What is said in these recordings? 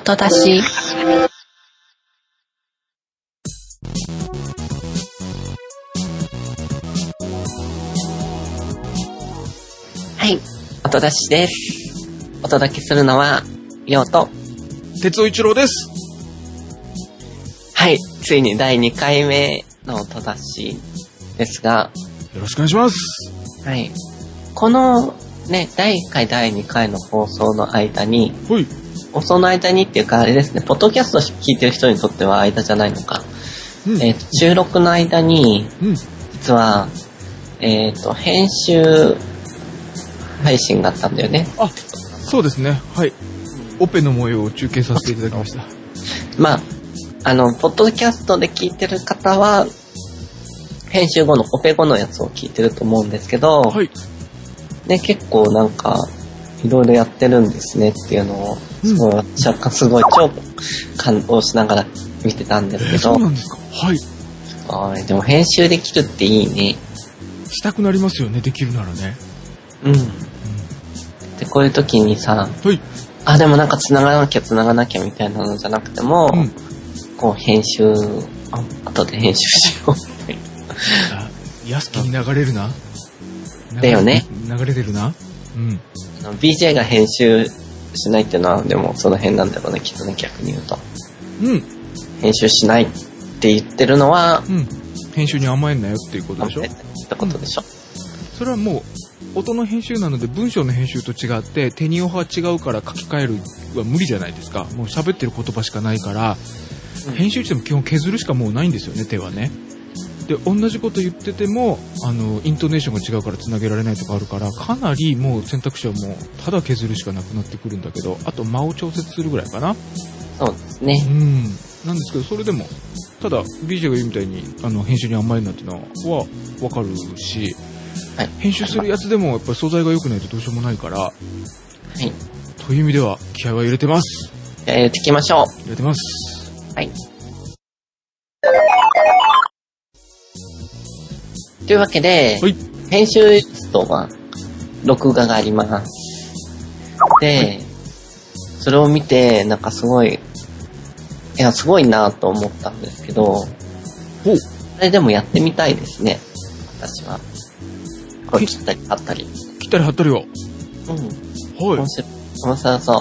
音出し。はい、音出しです。お届けするのはようと哲夫一郎です。 はい、ついに第2回目の音出しですが、 よろしくお願いします。 はい、このね、第1回第2回の放送の間に、放送の間にっていうかあれですね、ポッドキャスト聞いてる人にとっては間じゃないのか、収録の間に、実は編集配信があったんだよね。 あ、そうですね。はい。オペの模様を中継させていただきました。 まあ、ポッドキャストで聞いてる方は、編集後のオペ後のやつを聞いてると思うんですけど、はい。ね、結構なんか、いろいろやってるんですねっていうのを、すごい超感動しながら見てたんですけど。 そうなんですか。はい。 でも編集できるっていいね。 したくなりますよね、できるならね。 で、こういう時にさ、でもなんか繋がなきゃみたいなのじゃなくても、こう編集、後で編集しようっていう。 安きに流れるな。 だよね。 流れてるな。 BJ が編集しないっていうのは、でもその辺なんだろうね、きっとね、逆に言うと。編集しないって言ってるのは、 編集に甘えんなよっていうことでしょ。 ってことでしょ。 それはもう、音の編集なので文章の編集と違って、テニオ派は違うから書き換えるは無理じゃないですか。もう喋ってる言葉しかないから、編集しても基本削るしかもうないんですよね、手はね。で、同じこと言ってても、イントネーションが違うから繋げられないとかあるから、かなりもう選択肢はもう、ただ削るしかなくなってくるんだけど、あと間を調節するぐらいかな。 そうですね。 なんですけど、それでも、ただ、BJ が言うみたいに、編集に甘えるなんていうのは、わかるし、編集するやつでも、やっぱり素材が良くないとどうしようもないから、という意味では、気合は入れてます。 入れていきましょう。 入れてます。 はい。というわけで、編集室とは録画があります。で、それを見て、なんかすごいなと思ったんですけど、あれでもやってみたいですね、私は。これ切ったり貼ったり。 切ったり貼ったりよ。 面白そう。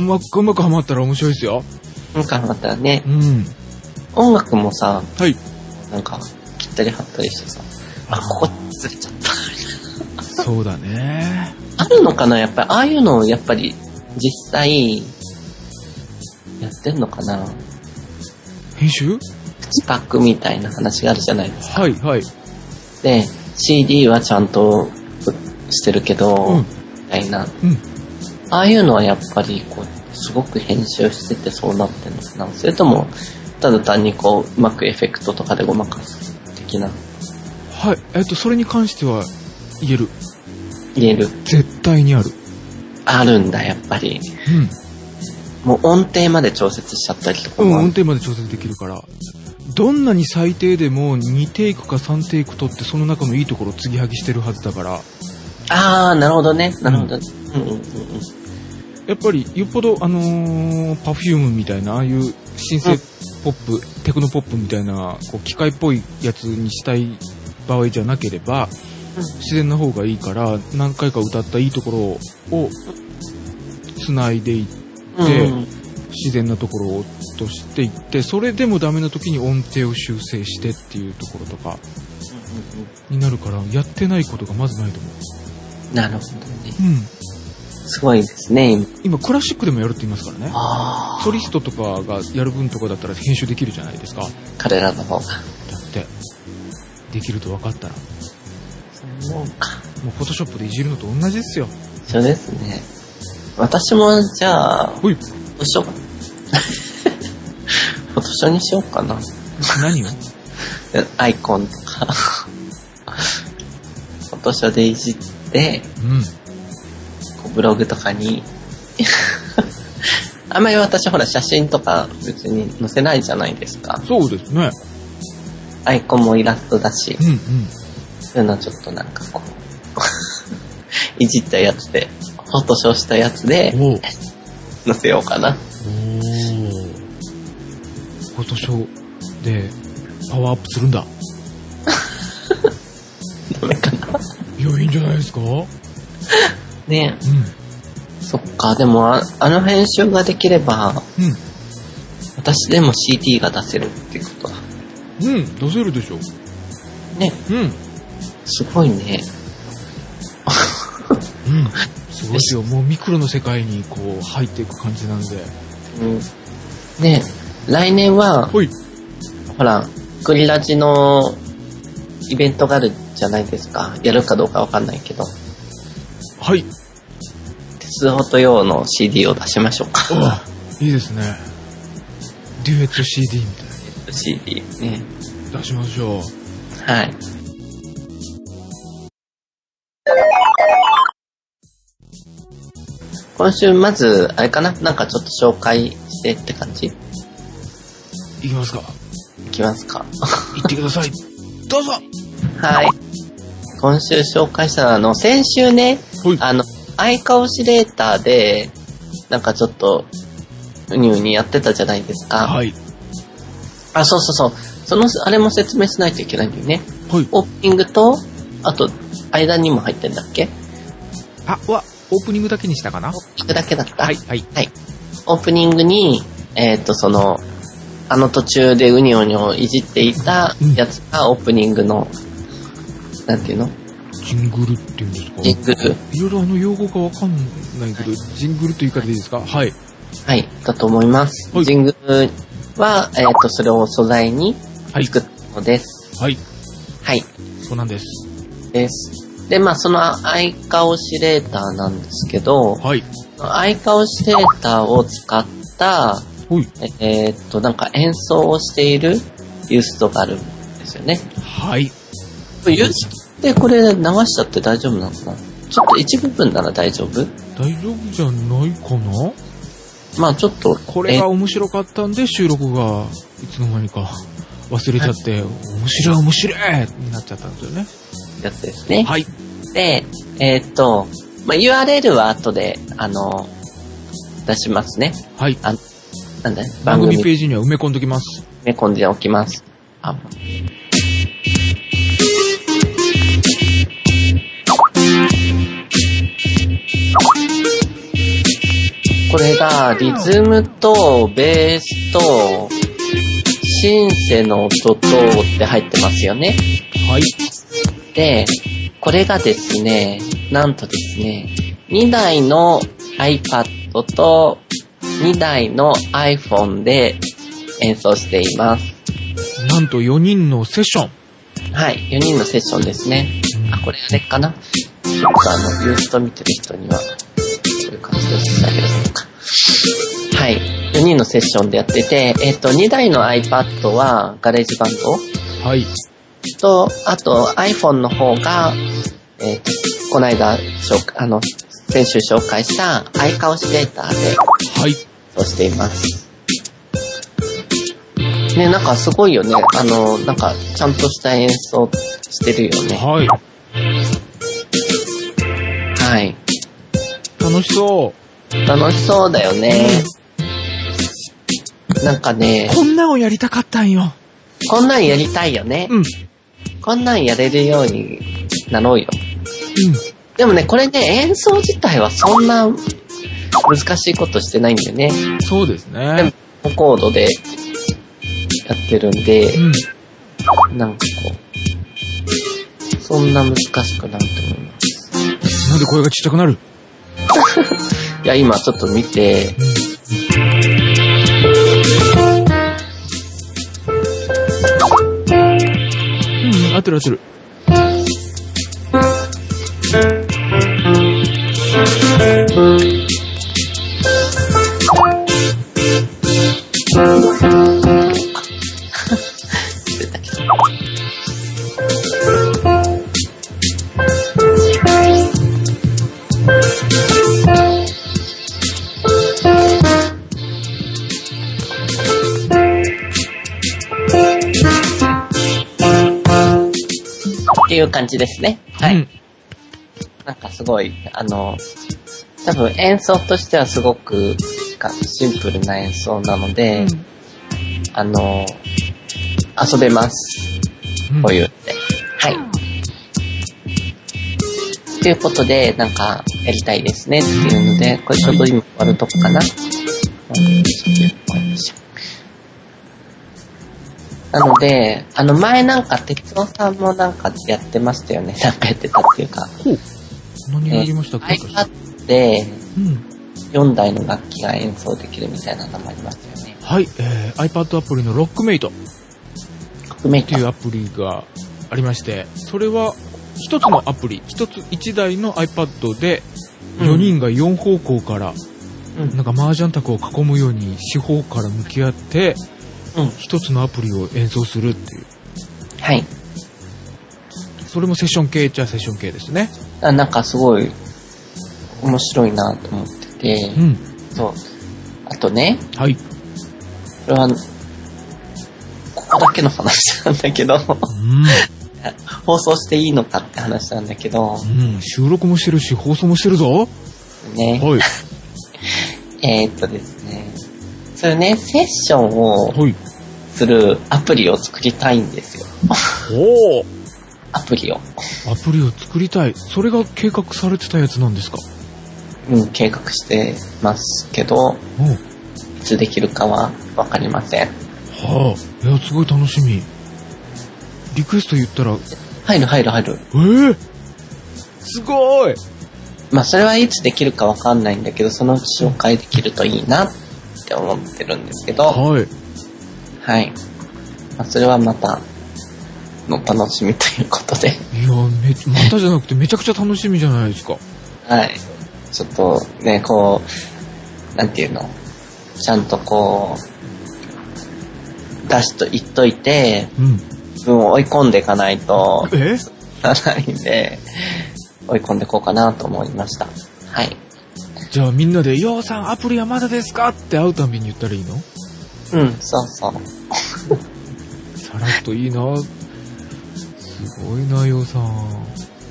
うまくハマったら面白いですよ。 うまくハマったらね。音楽もさ、なんか、切ったり貼ったりしてさ、ここずれちゃった。 そうだね。 あるのかな、やっぱり。ああいうのをやっぱり、実際、やってんのかな。 編集？ スパックみたいな話があるじゃないですか。で、CD はちゃんとしてるけど、みたいな。ああいうのはやっぱり、こう、すごく編集しててそうなってんのかな。それとも、ただ単にこう、うまくエフェクトとかでごまかす的な。 それに関しては言える。絶対にある。 あるんだ、やっぱり。もう音程まで調節しちゃったりとかも。 音程まで調節できるから。どんなに最低でも2テイクか3テイク取ってその中のいいところを継ぎはぎしてるはずだから。 なるほどね。なるほど。 やっぱりよっぽどPerfume みたいなああいうシンセポップ、テクノポップみたいなこう機械っぽいやつにしたい場合じゃなければ、自然な方がいいから何回か歌ったいいところを繋いでいって、自然なところを落としていって、それでもダメな時に音程を修正してっていうところとかになるから、やってないことがまずないと思う。 なるほどね。すごいですね。 今クラシックでもやるって言いますからね。ソリストとかがやる分とかだったら編集できるじゃないですか。 彼らの方が。だってできると分かったら。 そうか。 もうフォトショップでいじるのと同じですよ。 そうですね。私もじゃあ、フォトショにしようかな。 何を？ アイコンとかフォトショでいじって、ブログとかにあんまり私ほら写真とか別に載せないじゃないですか。 そうですね。 アイコンもイラストだし、そういうのちょっとなんかこういじったやつでフォトショーしたやつで載せようかな。 フォトショーでパワーアップするんだ。 ダメかな。 いや、いいんじゃないですかねえ。そっか、でもあの編集ができれば、私でも CD が出せるってことだ。 出せるでしょ。 ね。すごいね。 すごいですよ。もうミクロの世界にこう入っていく感じなんで。 ねえ、来年は、ほら、クリラジのイベントがあるじゃないですか。やるかどうかわかんないけど。 はい。 鉄オト用の CD を出しましょうか。 いいですね。デュエット CD みたいな。 CD ね。 出しましょう。 はい。今週まず、あれかな？なんかちょっと紹介してって感じ？ いきますか。 いきますか。 行ってください。どうぞ。 はい。今週紹介した先週ね、アイカオシレーターで、なんかちょっと、うにうにやってたじゃないですか。 はい。 あ、そう。あれも説明しないといけないんだよね。 はい。 オープニングと、あと、間にも入ってんだっけ？ オープニングだけにしたかな？ オープニングだけだった？ はい。 オープニングに、途中でウニョウニョいじっていたやつがオープニングの、なんていうの？ ジングルっていうんですか？ ジングル。 いろいろ用語がわかんないけど、ジングルという言い方でいいですか？はい。 はい、だと思います。ジングルは、それを素材に作ったのです。 はい。 はい。 そうなんです。 です。で、そのアイカオシレーターなんですけど、 はい。 アイカオシレーターを使った、なんか演奏をしているユーストがあるんですよね。 はい。 ユーストでこれ流しちゃって大丈夫なのかな？ちょっと一部分なら大丈夫？ 大丈夫じゃないかな？ ちょっと。 これが面白かったんで収録がいつの間にか忘れちゃって、面白いになっちゃったんですよね。 やつですね。 はい。 で、URL は後で、出しますね。 はい。 なんだ番組ページには埋め込んでおきます。 埋め込んでおきます。これがリズムとベースとシンセの音とって入ってますよね。 はい。 で、これがですね、なんとですね、2台の iPad と2台の iPhone で演奏しています。 なんと4人のセッション。 はい、4人のセッションですね。これあれかな？ちょっとユースト見てる人には、そういう感じでしてあげるのか。はい、4人のセッションでやってて、2台の iPad はガレージバンド。 はい。 と、あと iPhone の方が、この間、先週紹介したアイカオシレーターで、 はい。 そうしています。ね、なんかすごいよね。なんか、ちゃんとした演奏してるよね。 はい。 はい。 楽しそう。 楽しそうだよね。なんかね。 こんなんをやりたかったんよ。 こんなんやりたいよね。こんなんやれるようになろうよ。でもね、これね、演奏自体はそんな難しいことしてないんだよね。 そうですね。 でもコードでやってるんで、なんかこう、そんな難しくないと思います。 なんで声がちっちゃくなる？ いや、今ちょっと見て、 合ってる。 っていう感じですね。はい。なんかすごい、多分演奏としてはすごくかシンプルな演奏なので、遊べます。こう言って。はい。ということで、なんか、やりたいですねっていうので、これちょうど今終わるとこかな。なので、前なんか、哲夫さんもなんかやってましたよね。なんかやってたっていうか。 何やりましたっけ ？iPad で、4台の楽器が演奏できるみたいなのもありますよね。 はい、iPad アプリのロックメイト。っていうアプリがありまして、それは一つのアプリ、1台の iPad で4人が4方向から、なんか麻雀卓を囲むように四方から向き合って、一つのアプリを演奏するっていう。 はい。 それもセッション系っちゃセッション系ですね。 なんかすごい面白いなと思ってて、そう。あとね、 はい。 これは、ここだけの話なんだけど、放送していいのかって話なんだけど、 収録もしてるし、放送もしてるぞ。 ね。 はい。 ですね、それね、セッションをするアプリを作りたいんですよ。 おー。 アプリを作りたい。それが計画されてたやつなんですか？ 計画してますけど、いつできるかはわかりません。 はあ、いや、すごい楽しみ。リクエスト言ったら入る。 すごい。 まあそれはいつできるかわかんないんだけど、そのうち紹介できるといいなって思ってるんですけど、はい。まあ、それはまたの楽しみということで。いや、またじゃなくてめちゃくちゃ楽しみじゃないですか。 はい。ちょっとね、こう、なんていうの、ちゃんとこう、出しと言っといて、自分を追い込んでいかないと、ならないんで、追い込んでいこうかなと思いました。はい。 じゃあみんなで、ようさんアプリはまだですかって会うたびに言ったらいいの？ そうそう。 さらっといいな。すごいな、ようさん。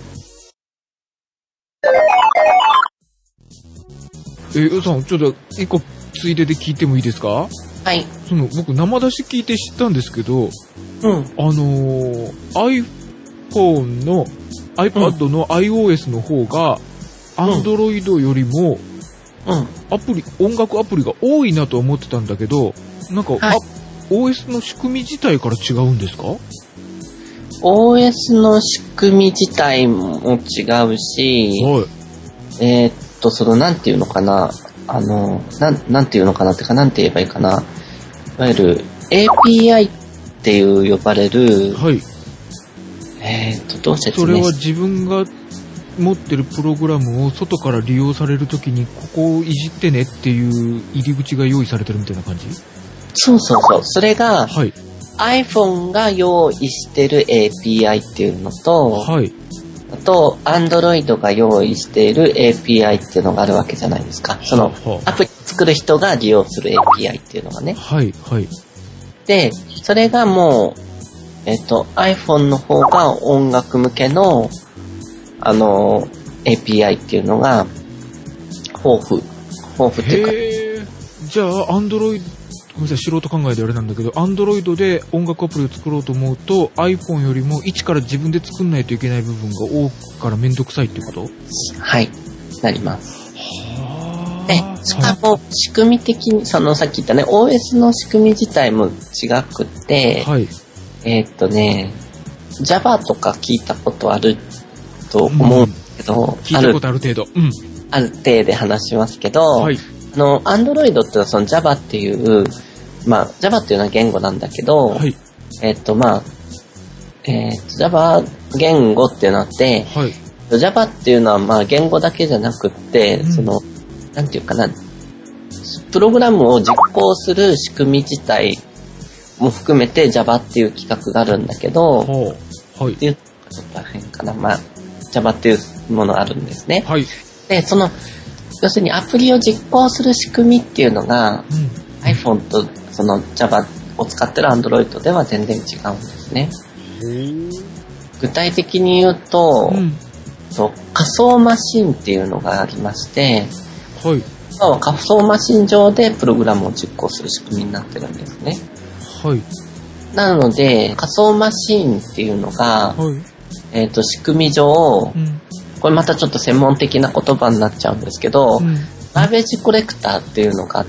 ようさん、ちょっと一個ついでで聞いてもいいですか？ はい。 僕生出し聞いて知ったんですけど、iPhone の iPad の iOS の方が Android よりも音楽アプリが多いなと思ってたんだけど、なんか、OS の仕組み自体から違うんですか？ OS の仕組み自体も違うし、なんていうのかな、なんていうのかなってか、なんて言えばいいかな、いわゆる API っていう呼ばれる、どう説明？ それは自分が持ってるプログラムを外から利用されるときに、ここをいじってねっていう入り口が用意されてるみたいな感じ？ そう。それが、iPhone が用意してる API っていうのと、あと、Android が用意している API っていうのがあるわけじゃないですか。その、アプリ作る人が利用する API っていうのがね。で、それがもう、iPhone の方が音楽向けの、API っていうのが、豊富っていうか。 じゃあ、Android、ごめんなさい、素人考えであれなんだけど、Android で音楽アプリを作ろうと思うと、iPhone よりも一から自分で作んないといけない部分が多くからめんどくさいってこと？ はい、なります。で、しかも仕組み的に、さっき言ったね、OS の仕組み自体も違くて、Java とか聞いたことあると思うんですけど、 聞いたことある程度。 ある程度で話しますけど、Android ってその Java っていう、Java っていうのは言語なんだけど、Java 言語っていうのがあって、Java っていうのは言語だけじゃなくって、なんていうかな、プログラムを実行する仕組み自体も含めて Java っていう規格があるんだけど、っていうちょっと変かな、Java っていうものがあるんですね。で、要するにアプリを実行する仕組みっていうのが、iPhone とその Java を使ってる Android では全然違うんですね。具体的に言うと、仮想マシンっていうのがありまして、 今は仮想マシン上でプログラムを実行する仕組みになってるんですね。 はい。 なので、仮想マシンっていうのが、 はい。 仕組み上、これまたちょっと専門的な言葉になっちゃうんですけど、ガーベージコレクターっていうのがあって、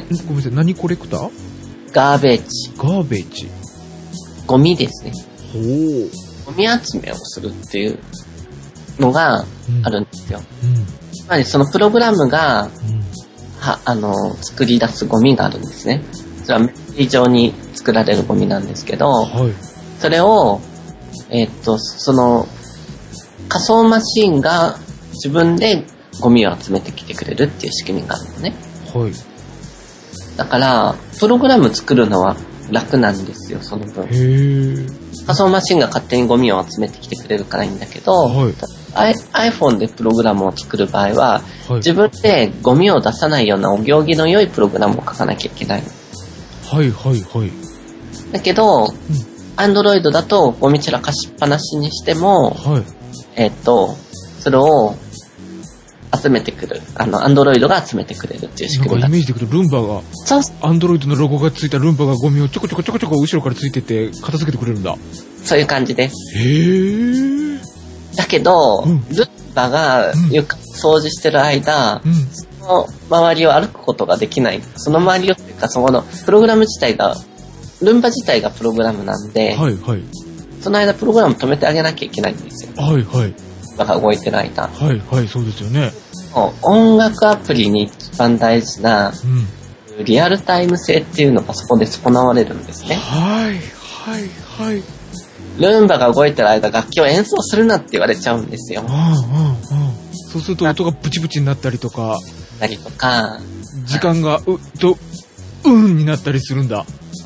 ごめんなさい、何コレクター？ ガーベージ。 ガーベージ。 ゴミですね。 ほう。 ゴミ集めをするっていうのがあるんですよ。つまりそのプログラムが、作り出すゴミがあるんですね。それはメモリ上に作られるゴミなんですけど、はい、それを、その仮想マシンが自分でゴミを集めてきてくれるっていう仕組みがあるのね。はい。だから、プログラム作るのは楽なんですよ、その分。仮想マシンが勝手にゴミを集めてきてくれるからいいんだけど、はい、iPhone でプログラムを作る場合は、はい、自分でゴミを出さないようなお行儀の良いプログラムを書かなきゃいけない。 はいはいはい。 だけど、Android だとゴミ散らかしっぱなしにしても、はい、それを集めてくる。Android が集めてくれるっていう仕組み。 なんかイメージでくるルンバが、Android のロゴがついたルンバがゴミをちょこちょこ後ろからついてて片付けてくれるんだ。 そういう感じです。 へー。 だけど、ルンバが床掃除してる間、その周りを歩くことができない。その周りをっていうか、そのプログラム自体が、ルンバ自体がプログラムなんで、はいはい、その間プログラム止めてあげなきゃいけないんですよ。はいはい。だから動いてる間。 はいはい、そうですよね。 音楽アプリに一番大事な、リアルタイム性っていうのがそこで損なわれるんですね。はいはいはい。ルンバが動いてる間楽器を演奏するなって言われちゃうんですよ。 そうすると音がブチブチになったりとか、時間がになったりするんだ。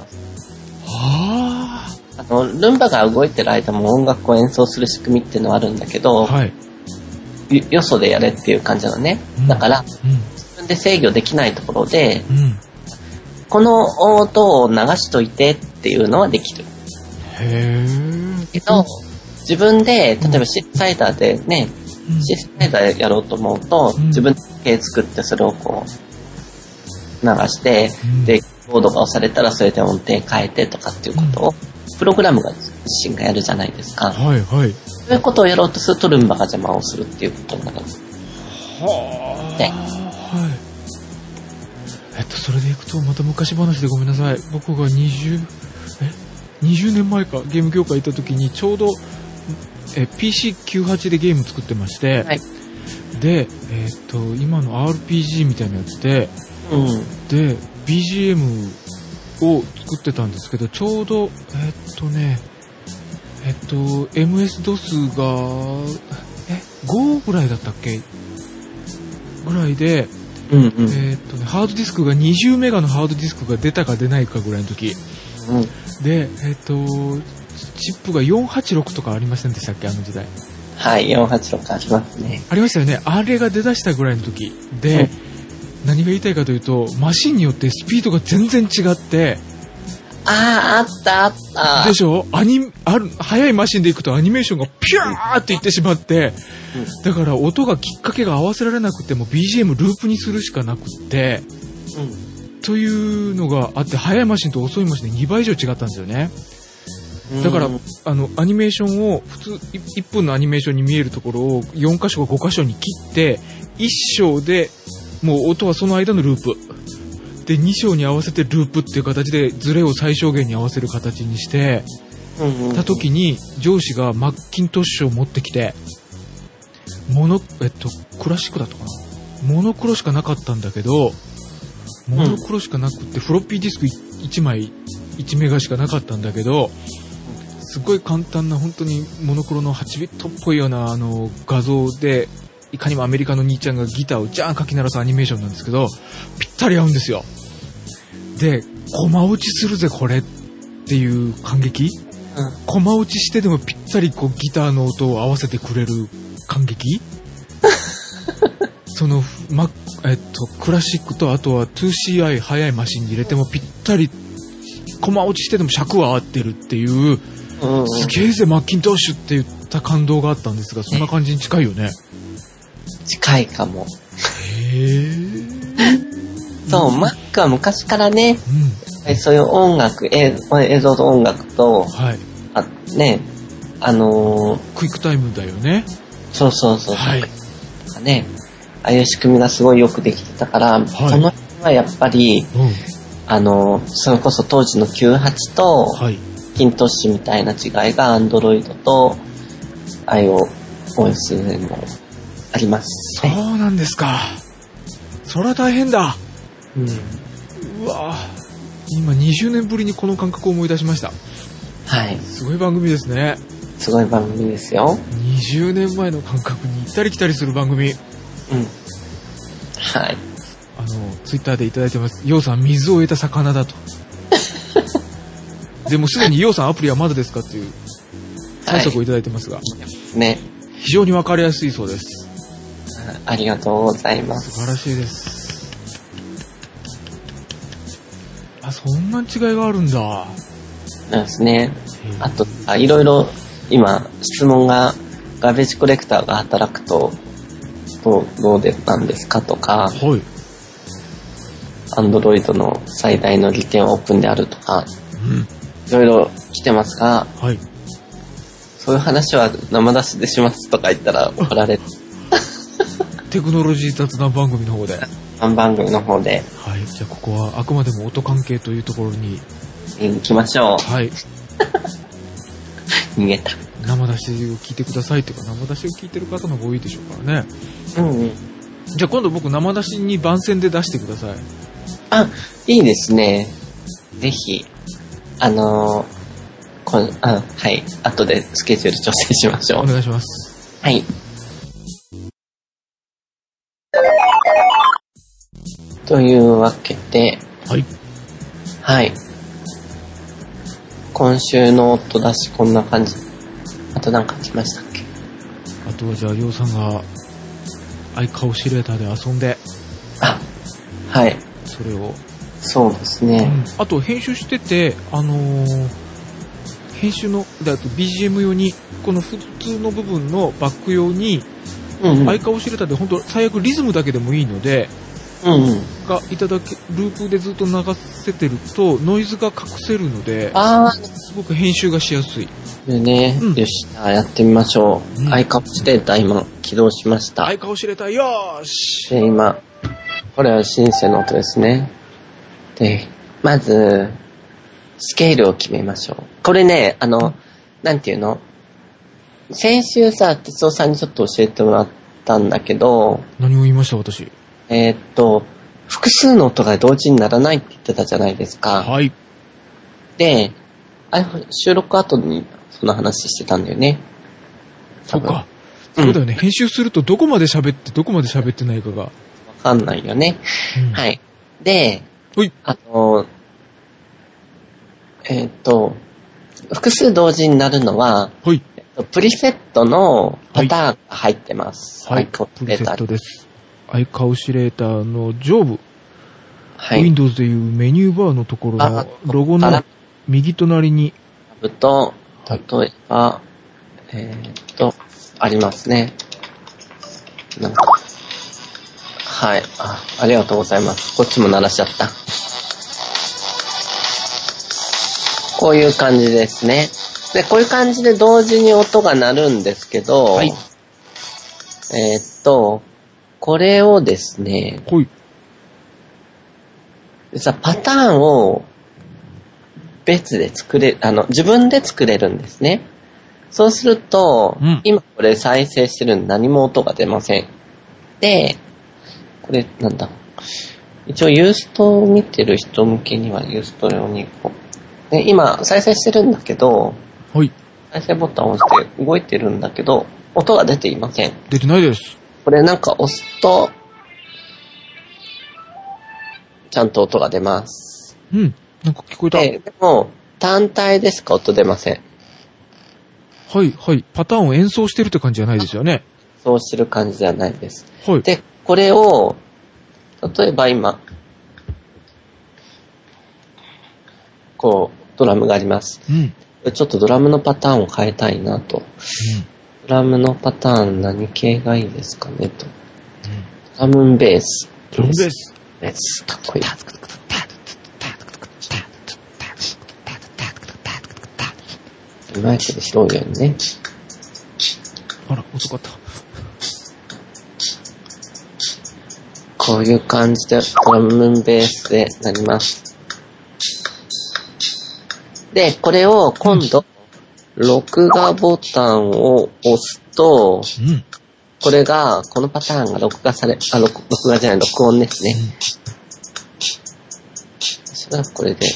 ルンバが動いてる間も音楽を演奏する仕組みっていうのはあるんだけど、はい、よそでやれっていう感じなのね。だから、自分で制御できないところで、この音を流しといてっていうのはできる。へー。けど、自分で、例えばシンセサイザーでね、シンセサイザーやろうと思うと、自分で作ってそれをこう、流して、で、コードが押されたらそれで音程変えてとかっていうことを、プログラムが自身がやるじゃないですか。はいはい。そういうことをやろうとするとルンバが邪魔をするっていうことになる。はあ。はい。それでいくとまた昔話でごめんなさい。僕が20年前かゲーム業界行った時にちょうどPC98 でゲーム作ってまして、はい、で今の RPG みたいなやつで、で BGM を作ってたんですけど、ちょうどMS-DOS が5ぐらいだったっけぐらいで、ハードディスクが20メガのハードディスクが出たか出ないかぐらいの時、でチップが486とかありませんでしたっけ、あの時代。 はい、486ありますね。 ありましたよね。あれが出だしたぐらいの時で、何が言いたいかというと、マシンによってスピードが全然違って、 あったでしょ。速いマシンで行くとアニメーションがピューっていってしまって、だから音がきっかけが合わせられなくても BGM ループにするしかなくって、というのがあって、速いマシンと遅いマシンで2倍以上違ったんですよね。だからアニメーションを普通1分のアニメーションに見えるところを4箇所か5箇所に切って、1章でもう音はその間のループで、2章に合わせてループっていう形でズレを最小限に合わせる形にしてた時に、上司がマッキントッシュを持ってきて、クラシックだったかな、モノクロしかなかったんだけど、モノクロしかなくってフロッピーディスク1枚1メガしかなかったんだけど、すごい簡単な本当にモノクロの8ビットっぽいような画像で、いかにもアメリカの兄ちゃんがギターをジャーンかき鳴らすアニメーションなんですけど、ぴったり合うんですよ。で、コマ打ちするぜこれっていう感激、コマ打ちしてでもぴったりこうギターの音を合わせてくれる感激そのクラシックと、あとは 2CI 速いマシンに入れてもぴったりコマ落ちしてでも尺は合ってるっていう、すげえぜマッキントッシュって言った感動があったんですが、そんな感じに近いよね。 近いかも。 へー。 そう、Mac は昔からね、そういう音楽、映像と音楽と、 はい。 ね、 クイックタイムだよね。 そう。 はい。 ね、ああいう仕組みがすごいよくできてたから、はい、その辺はやっぱり、それこそ当時の98と、はい、キントッシュみたいな違いが Android と iOS でもありますね。 そうなんですか。そりゃ大変だ。うわぁ。今20年ぶりにこの感覚を思い出しました。 はい。 すごい番組ですね。 すごい番組ですよ。 20年前の感覚に行ったり来たりする番組。 はい。 ツイッターでいただいてます。ヨウさん、水を得た魚だと。でもすでにヨウさんアプリはまだですかっていう催促をいただいてますが。 ね。 非常にわかりやすいそうです。 ありがとうございます。 素晴らしいです。そんな違いがあるんだ。 なんですね。あと、いろいろ今、質問が、ガーベージコレクターが働くと、どうでなんですかとか、はい。アンドロイドの最大の利点はオープンであるとか、いろいろ来てますが、はい。そういう話は生出しでしますとか言ったら怒られる。 テクノロジー雑談番組の方で。 番組の方で。 はい。じゃあここはあくまでも音関係というところに行きましょう。 はい。 逃げた。 生出しを聞いてくださいというか、生出しを聞いてる方の方が多いでしょうからね。じゃあ今度僕生出しに番宣で出してください。 いいですね。ぜひ、はい。後でスケジュール調整しましょう。 お願いします。 はい。というわけで、 はい。 はい。今週の音出しこんな感じ。あと何か来ましたっけ？ あとはじゃあ、ヨウさんがアイカオシレーターで遊んで。 はい。 それを。 そうですね。 あと編集してて、編集の、BGM 用に、この普通の部分のバック用に、アイカオシレーターで本当最悪リズムだけでもいいので、がいただけループでずっと流せてるとノイズが隠せるので、すごく編集がしやすい。 でね、よし、やってみましょう。アイカオシレーター今起動しました。 アイカオシレーターよーし。 で今これはシンセの音ですね。でまずスケールを決めましょう。これね、なんていうの？先週さ、哲夫さんにちょっと教えてもらったんだけど。 何を言いました私？ 複数の音が同時にならないって言ってたじゃないですか。 はい。 で、収録後にその話してたんだよね。 そうか。そうだよね。編集するとどこまで喋ってどこまで喋ってないかが。わかんないよね。はい。で、複数同時になるのは、プリセットのパターンが入ってます。 はい。プリセットです。アイカオシレーターの上部。はい。Windows でいうメニューバーのところのロゴの右隣に。 例えば、ありますね。はい。ありがとうございます。こっちも鳴らしちゃった。こういう感じですね。で、こういう感じで同時に音が鳴るんですけど、はい。これをですね、 はい。 実はパターンを別で自分で作れるんですね。そうすると、今これ再生してるんで何も音が出ません。で、これなんだ。一応ユーストを見てる人向けにはユースト用にで、今再生してるんだけど、 はい。 再生ボタンを押して動いてるんだけど、音が出ていません。 出てないです。 これなんか押すと、ちゃんと音が出ます。 なんか聞こえた。 でも、単体でしか音出ません。 はい、はい。パターンを演奏してるって感じじゃないですよね。 そうしてる感じじゃないです。 はい。 で、これを、例えば今、ドラムがあります。ちょっとドラムのパターンを変えたいなと。ドラムのパターン何系がいいですかねと。ドラムンベース。 ドラムベース。 です。かっこいい。うまいけど拾うようにね。 あら、遅かった。 こういう感じでドラムベースでなります。で、これを今度、録画ボタンを押すと、これが、このパターンが録画じゃない、録音ですね。私がこれで。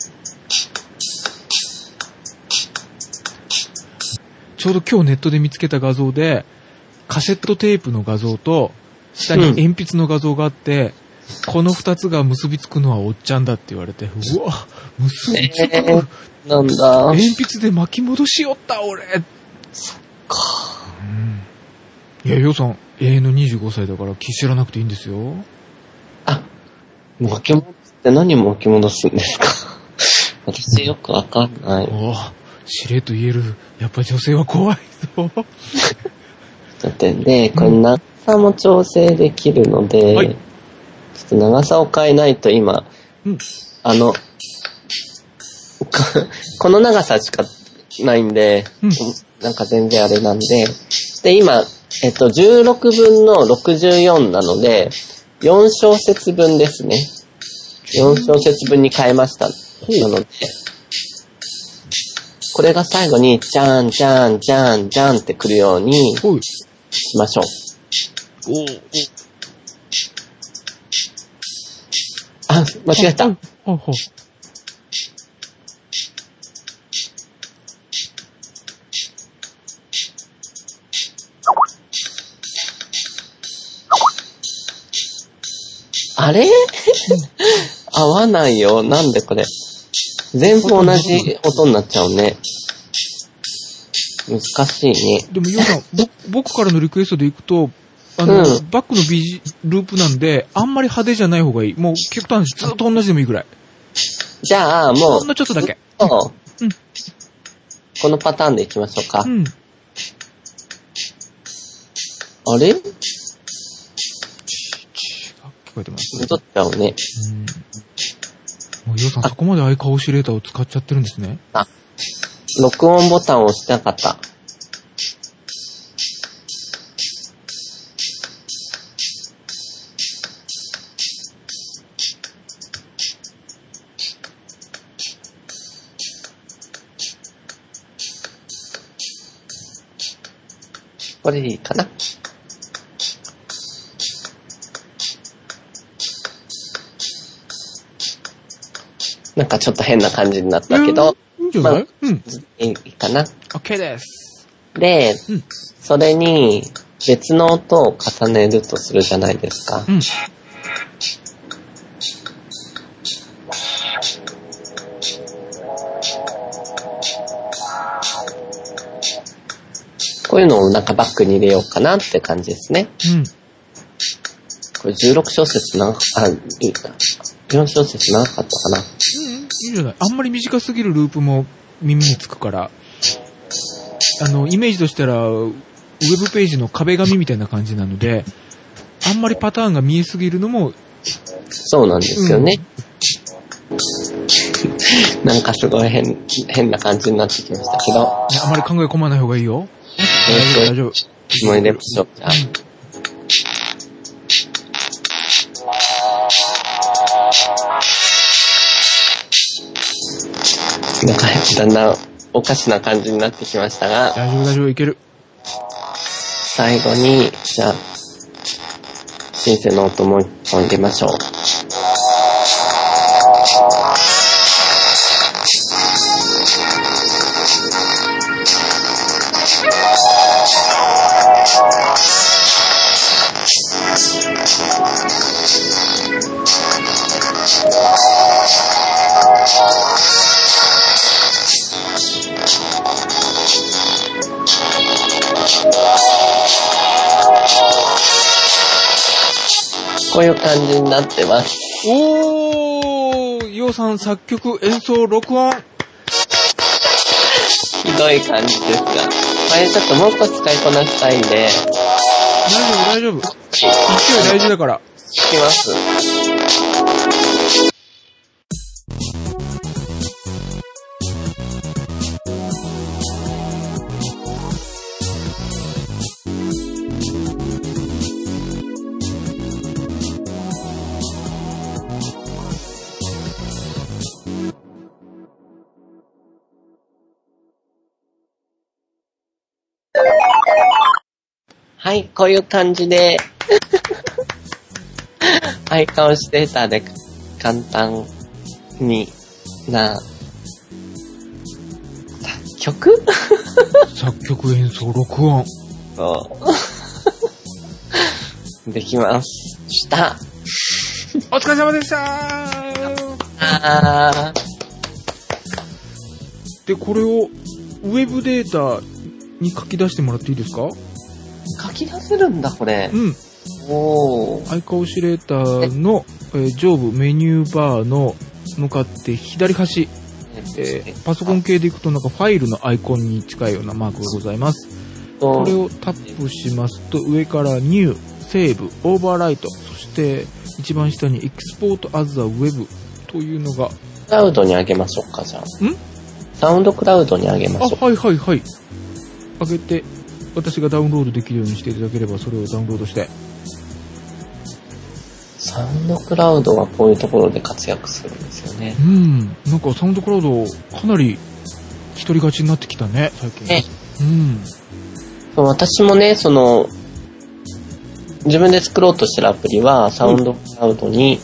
ちょうど今日ネットで見つけた画像で、カセットテープの画像と、下に鉛筆の画像があって、この二つが結びつくのはおっちゃんだって言われて、うわ、結びつく。 なんだ。 鉛筆で巻き戻しよった、俺。 そっか。 いや、ヨウさん、永遠の25歳だから知らなくていいんですよ。 あ、巻き戻すって何巻き戻すんですか私よくわかんない。 おぉ、しれっと言える。やっぱ女性は怖いぞ。 だってね、これ長さも調整できるので、はい、ちょっと長さを変えないと今、この長さしかないんで、なんか全然あれなんで、で、今、16分の64なので、4小節分ですね。4小節分に変えました。なので、これが最後に、じゃん、じゃん、じゃん、じゃんってくるようにしましょう。あ、間違えた。あれ合わないよ。なんでこれ。全部同じ音になっちゃうね。難しいね。 でも、ヨウさん、僕からのリクエストでいくと、バックのループなんで、あんまり派手じゃない方がいい。もう、極端にずっと同じでもいいぐらい。 じゃあ、もう。 ほんのちょっとだけ。 このパターンでいきましょうか。あれ？ 聞こえてます。 戻っちゃうね。 もう、ヨウさん、そこまでアイカオシレーターを使っちゃってるんですね。 あ、録音ボタンを押してなかった。これでいいかな。なんかちょっと変な感じになったけど、 いいんじゃない？ いいかな。 OK です。 で、それに別の音を重ねるとするじゃないですか。こういうのをなんかバックに入れようかなって感じですね。これ16小節いいか。4小節長かったかな。 いいんじゃない？あんまり短すぎるループも耳につくから、イメージとしたら、ウェブページの壁紙みたいな感じなので、あんまりパターンが見えすぎるのも、 そうなんですよね。なんかすごい変な感じになってきましたけど。 あまり考え込まない方がいいよ。大丈夫。 もう入れましょう。じゃあ。なんかだんだんおかしな感じになってきましたが。 大丈夫、いける。 最後に、じゃあ、シンセの音もう一本入れましょう。こういう感じになってます。 ヨウさん作曲、演奏、録音。 ひどい感じですが。これちょっともう一個使いこなしたいんで。 大丈夫。勢い大事だから。 きます。はい、こういう感じでアイカオシデータで簡単にな作曲演奏録音そうできました。 お疲れ様でしたで、これをウェブデータに書き出してもらっていいですか？ 書き出せるんだ、これ。 うん。 おー。 アイカオシレーターの、上部メニューバーの向かって左端、パソコン系でいくとなんかファイルのアイコンに近いようなマークがございます。これをタップしますと上からニュー、セーブ、オーバーライト、そして一番下にエクスポートアズアウェブというのが。 クラウドに上げましょうか、じゃあ。サウンドクラウドに上げましょう。 はいはいはい。上げて、私がダウンロードできるようにしていただければそれをダウンロードして。 サウンドクラウドはこういうところで活躍するんですよね。 なんかサウンドクラウドかなり一人勝ちになってきたね、最近。 私もね、自分で作ろうとしてるアプリはサウンドクラウドに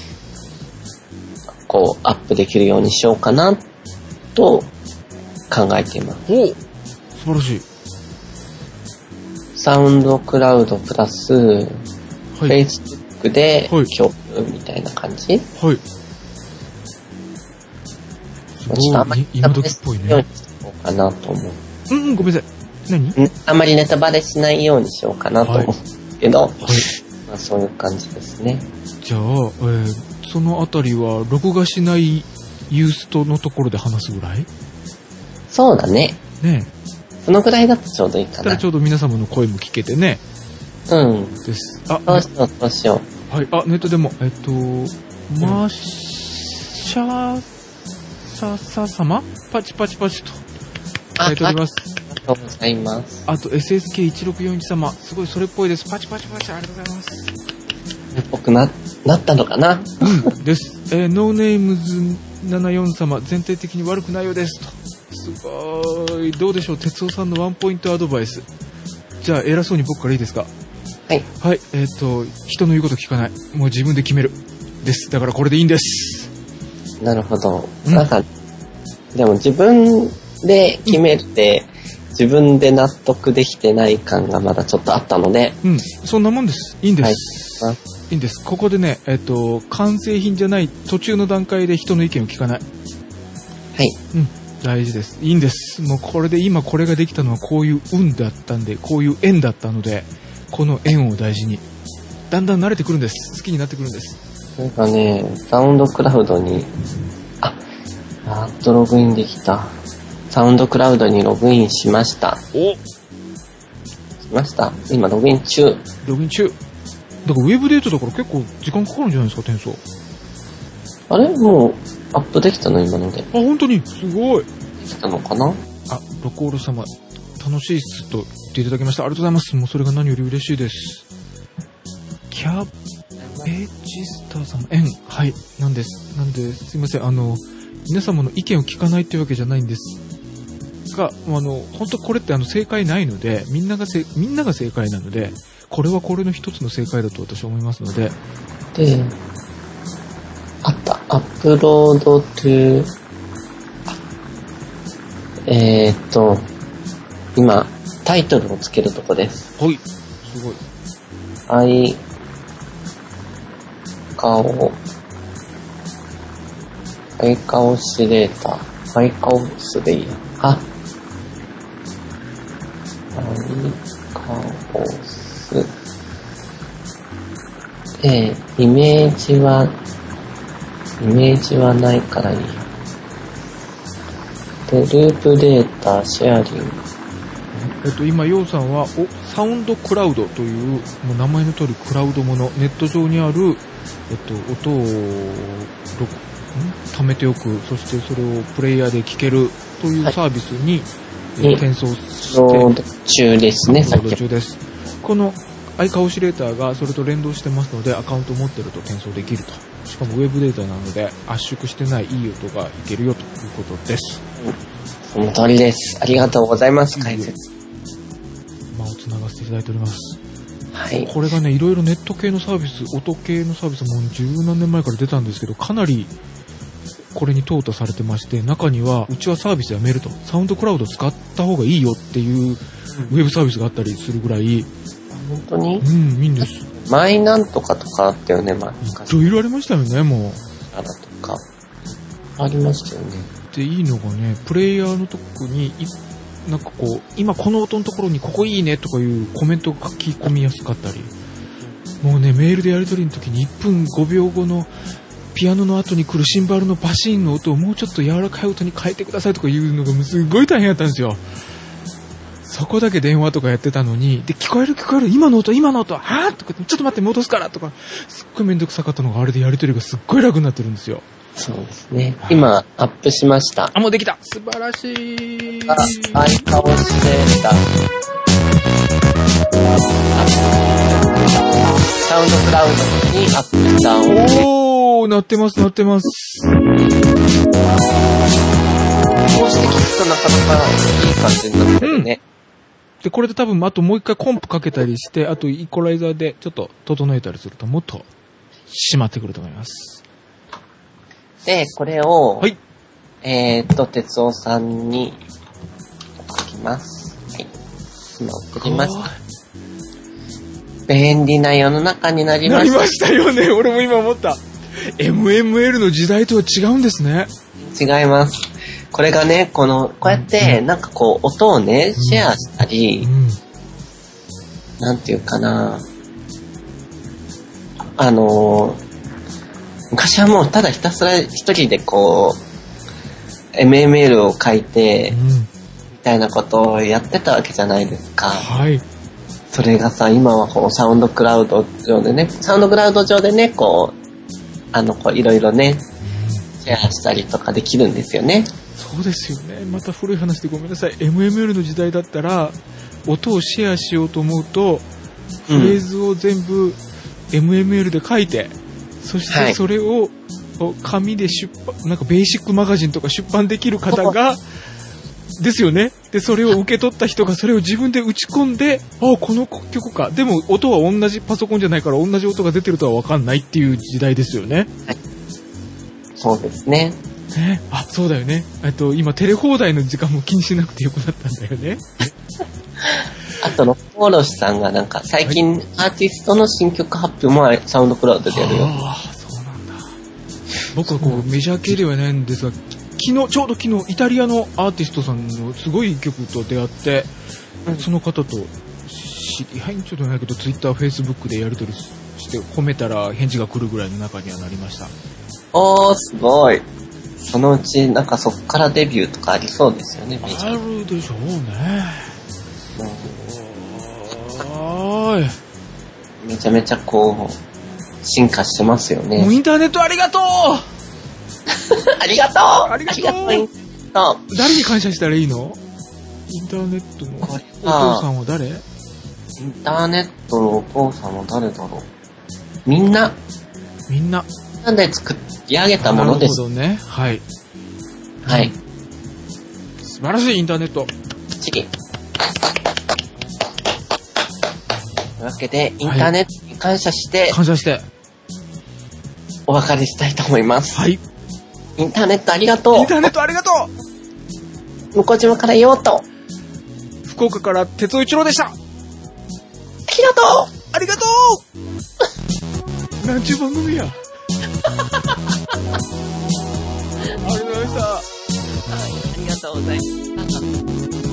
こうアップできるようにしようかなと考えています。 お、素晴らしい。 サウンドクラウドプラス、Facebook で共有みたいな感じ。はい。ちょっとあんまりネタバレしないようにしようかなと思う。 ごめんなさい。何？ あんまりネタバレしないようにしようかなと思うんですけど、まあそういう感じですね。 じゃあ、そのあたりは録画しないユーストのところで話すぐらい？ そうだね。 ねえ。 そのぐらいだとちょうどいいかな。 ただちょうど皆様の声も聞けてね。です。 どうしよう。はい。ネットでも、マーシャサ様パチパチパチと書いております。 ありがとうございます。 あと SSK1641 様、すごいそれっぽいです。パチパチパチ、ありがとうございます。 それっぽくなったのかな？ です。ノーネームズ74様、全体的に悪くないようですと。すごい。どうでしょう、哲夫さんのワンポイントアドバイス。じゃあ偉そうに僕からいいですか？ はい。 はい。人の言うこと聞かない。もう自分で決める。です。だからこれでいいんです。 なるほど。なんか、でも自分で決めて、自分で納得できてない感がまだちょっとあったので。 そんなもんです。いいんです。はい。いいんです。ここでね、完成品じゃない途中の段階で人の意見を聞かない。 はい。 大事です。いいんです。もうこれで今これができたのはこういう運だったんで、こういう縁だったので、この縁を大事に。だんだん慣れてくるんです。好きになってくるんです。 なんかね、サウンドクラウドに、やっとログインできた。サウンドクラウドにログインしました。しました。今ログイン中。だからウェブデータだから結構時間かかるんじゃないですか、転送。 あれもうアップできたの今ので。 本当にすごい。 できたのかな？ ロコール様、楽しいっすと言っていただきました。ありがとうございます。もうそれが何より嬉しいです。キャベジスター様、はい。なんで、すいません。皆様の意見を聞かないっていうわけじゃないんですが、本当これって正解ないので、みんなが正解なので、これはこれの一つの正解だと私は思いますので。 で、あった。アップロードトゥ今、タイトルをつけるとこです。 はい。すごい。 アイカオシレーター。アイカオスでいいや。アイカオス。イメージはないからいいや。で、ループデータ、シェアリング。 今、ヨウさんは、 サウンドクラウドという、もう名前の通りクラウドもの、ネット上にある、音を貯めておく、そしてそれをプレイヤーで聴けるというサービスに、転送して、 ロード中ですね、 ロード中です。このアイカオシレーターがそれと連動してますので、アカウントを持ってると転送できると。しかもウェブデータなので、圧縮してないいい音がいけるよということです。 その通りです。ありがとうございます、解説。 間をつながせていただいております。 はい。 これがね、いろいろネット系のサービス、音系のサービスも十何年前から出たんですけど、かなりこれに淘汰されてまして、中には、うちはサービスやめると、サウンドクラウド使った方がいいよっていうウェブサービスがあったりするぐらい、 本当に？ うん、いいんです。 マイなんとかとかあったよね、 いろいろありましたよね、もう。 あらとか。ありましたよね。 で、いいのがね、プレイヤーのとこに、なんかこう、今この音のところにここいいねとかいうコメントが書き込みやすかったり、もうね、メールでやり取りの時に1分5秒後のピアノの後に来るシンバルのバシーンの音をもうちょっと柔らかい音に変えてくださいとかいうのがすごい大変だったんですよ。そこだけ電話とかやってたのに、で、聞こえる今の音、はぁとか、ちょっと待って戻すからとか、すっごいめんどくさかったのがあれでやり取りがすっごい楽になってるんですよ。 そうですね。今、アップしました。 あ、もうできた。素晴らしい。 アイカオシレーター。サウンドクラウドにアップした音で。 なってます。こうして聞くとなかなかいい感じになってるね。 で、これで多分、あともう一回コンプかけたりして、あとイコライザーでちょっと整えたりするともっと締まってくると思います。 で、これを、 はい。 哲夫さんに送ります。はい。今送りました。便利な世の中になりました。 なりましたよね。俺も今思った。MML の時代とは違うんですね。 違います。これがね、こうやって、なんかこう、音をね、シェアしたり、なんていうかな、昔はもうただひたすら一人でこう、MML を書いて、みたいなことをやってたわけじゃないですか。 はい。 それがさ、今はこう、サウンドクラウド上でね、こういろいろね、シェアしたりとかできるんですよね。 そうですよね。また古い話でごめんなさい。MML の時代だったら、音をシェアしようと思うと、フレーズを全部 MML で書いて、そしてそれを紙でなんかベーシックマガジンとか出版できる方が、ですよね。で、それを受け取った人がそれを自分で打ち込んで、この曲か。でも音は同じパソコンじゃないから同じ音が出てるとは分かんないっていう時代ですよね。 はい。そうですね。 そうだよね。今テレ放題の時間も気にしなくてよくなったんだよね。 あと、ロックおろしさんがなんか最近アーティストの新曲発表もサウンドクラウドでやるよ。 そうなんだ。僕はこうメジャー系ではないんですが、ちょうど昨日イタリアのアーティストさんのすごい曲と出会って、その方と知り合いにちょっとないけどツイッター、フェイスブックでやり取りして褒めたら返事が来るぐらいの中にはなりました。 すごい。そのうちなんかそっからデビューとかありそうですよね。 あるでしょうね。 めちゃめちゃこう進化してますよね。 もうインターネットありがとう。 ありがとう。 誰に感謝したらいいの？インターネットのお父さんは誰？インターネットのお父さんは誰だろう。みんなで作り上げたものです。 なるほどね。はい。 はい。 素晴らしいインターネット。 というわけで、インターネットに感謝して、お別れしたいと思います。 はい。 インターネットありがとう。向島からようと。 福岡から哲夫一郎でした。ありがとう。なんちゅう番組や。ありがとうございました。 はい、ありがとうございました。